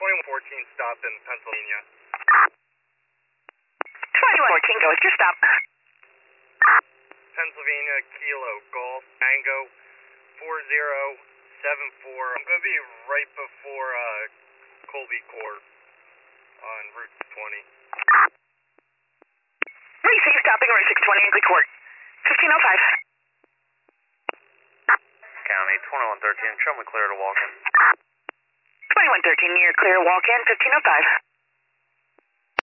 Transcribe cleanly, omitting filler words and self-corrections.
2114 stop in Pennsylvania. 2114, go with your stop. Pennsylvania, Kilo, Golf, Mango, 4074. I'm going to be right before Colby Court on Route 20. Receive, stopping Route 620, Angley Court. 1505. County, 2113, show me clear to walk in. 2113, you're clear to walk in, 1505.